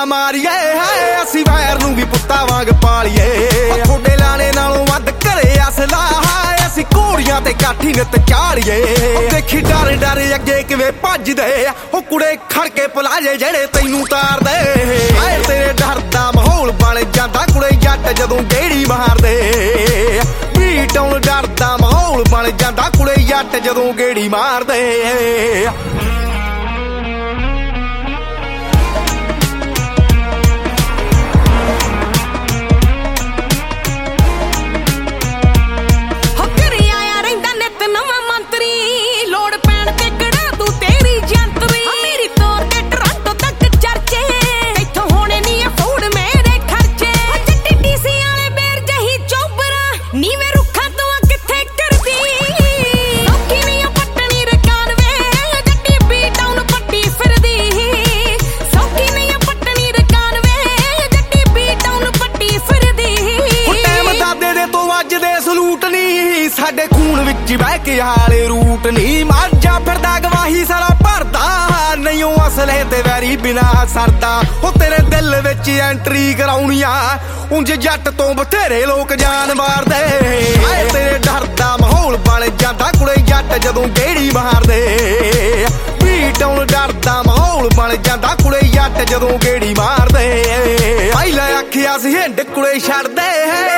ਮਾਰੀਏ ਹੈ ਅਸੀਂ ਵੈਰ ਨੂੰ ਵੀ ਪੁੱਤਾਂ ਵਾਂਗ ਪਾਲੀਏ ਥੋੜੇ ਲਾਣੇ ਨਾਲੋਂ ਵੱਧ ਘਰੇ ਅਸਲਾ ਹੈ ਅਸੀਂ ਘੋੜੀਆਂ ਤੇ ਕਾਠੀ ਨਿੱਤ ਚਾੜੀਏ ਦੇਖੀ ਡਰ ਡਰ ਅੱਗੇ ਕਿਵੇਂ ਭੱਜਦੇ ਉਹ ਕੁੜੇ ਖੜ ਕੇ ਪਲਾਜੇ ਜਿਹੜੇ ਤੈਨੂੰ ਤਾਰਦੇ ਹਾਏ ਤੇਰੇ ਡਰ ਦਾ ਮਾਹੌਲ ਬਣ ਜਾਂਦਾ ਕੁੜੇ ਜੱਟ ਜਦੋਂ ਗੇੜੀ ਮਾਰਦੇ ਬੀਟਾਂ ਡਰ ਦਾ ਮਾਹੌਲ ਬਣ ਜਾਂਦਾ ਕੁੜੇ ਜੱਟ ਜਦੋਂ ਗੇੜੀ ਮਾਰਦੇ ਸਾਡੇ ਖੂਨ ਵਿੱਚ ਬਹਿ ਕੇ ਹਾਲੇ ਰੂਟ ਨੀ ਮਾਝਾ ਫਿਰਦਾ ਗਵਾਹੀ ਸਾਰਾ ਭਰਦਾ ਨਹੀਂ ਉਹ ਅਸਲੇ ਤੇ ਵੈਰੀ ਬਿਨਾ ਸਰਦਾ ਉਹ ਤੇਰੇ ਦਿਲ ਵਿੱਚ ਐਂਟਰੀ ਕਰਾਉਣੀਆਂ ਉਂਝ ਜੱਟ ਤੋਂ ਬਥੇਰੇ ਲੋਕ ਜਾਨ ਮਾਰਦੇ ਹਾਏ ਤੇਰੇ ਡਰ ਦਾ ਮਾਹੌਲ ਬਣ ਜਾਂਦਾ ਕੁੜੇ ਜੱਟ ਜਦੋਂ ਗੇੜੀ ਮਾਰਦੇ ਬੀਟਾਂ ਡਰ ਦਾ ਮਾਹੌਲ ਬਣ ਜਾਂਦਾ ਕੁੜੇ ਜੱਟ ਜਦੋਂ ਗੇੜੀ ਮਾਰਦੇ ਪਹਿਲਾਂ ਆਖਿਆ ਸੀ ਹਿੰਡ ਕੁੜੇ ਛੱਡਦੇ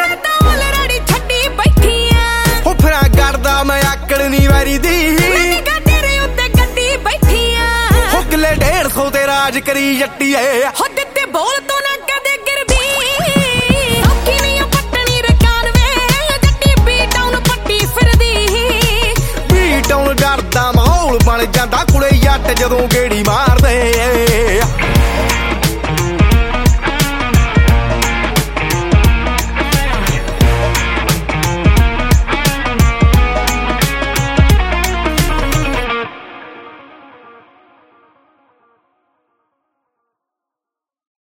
ਕਰਦਾ ਮੈਂ ਆਕੜ ਨੀ ਵਾਰੀ ਦੀ ਤੇਰੇ ਉੱਤੇ ਗੱਡੀ ਬੈਠੀ ਆ ਹੁਕਲੇ 150 ਤੇ ਰਾਜ ਕਰੀ ਜੱਟੀਏ ਹੋ ਦਿੱਤੇ ਬੋਲ ਤੋਂ ਨਾ ਕਦੇ ਗਿਰਦੀ ਸੌਖੀ ਨਹੀਂ ਪੱਟਣੀ ਰਕਾਨ ਵੇ ਜੱਟੀ ਬੀਟਾਂ ਨੂੰ ਪੱਟੀ ਫਿਰਦੀ ਬੀਟਾਂ ਡਰਦਾ ਮਾਹੌਲ ਬਣ ਜਾਂਦਾ ਕੁੜੇ ਜੱਟ ਜਦੋਂ ਗੇੜੀ ਮਾਰ